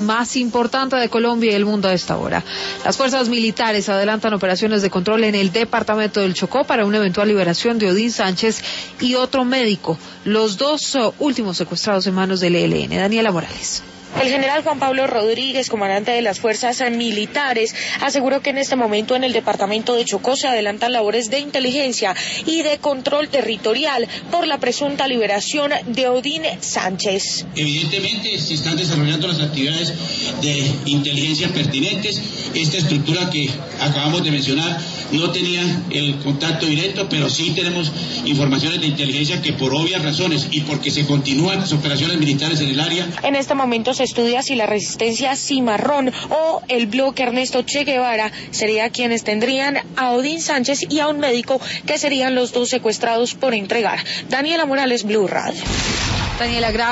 más importante de Colombia y el mundo a esta hora. Las fuerzas militares adelantan operaciones de control en el departamento del Chocó para una eventual liberación de Odín Sánchez y otro médico, los dos últimos secuestrados en manos del ELN. Daniela Morales. El general Juan Pablo Rodríguez, comandante de las fuerzas militares, aseguró que en este momento en el departamento de Chocó se adelantan labores de inteligencia y de control territorial por la presunta liberación de Odín Sánchez. Evidentemente se están desarrollando las actividades de inteligencia pertinentes. Esta estructura que acabamos de mencionar no tenía el contacto directo, pero sí tenemos informaciones de inteligencia que por obvias razones y porque se continúan las operaciones militares en el área. En este momento se estudia si la resistencia Cimarrón o el bloque Ernesto Che Guevara serían quienes tendrían a Odín Sánchez y a un médico que serían los dos secuestrados por entregar. Daniela Morales, Blue Radio. Daniela, gracias.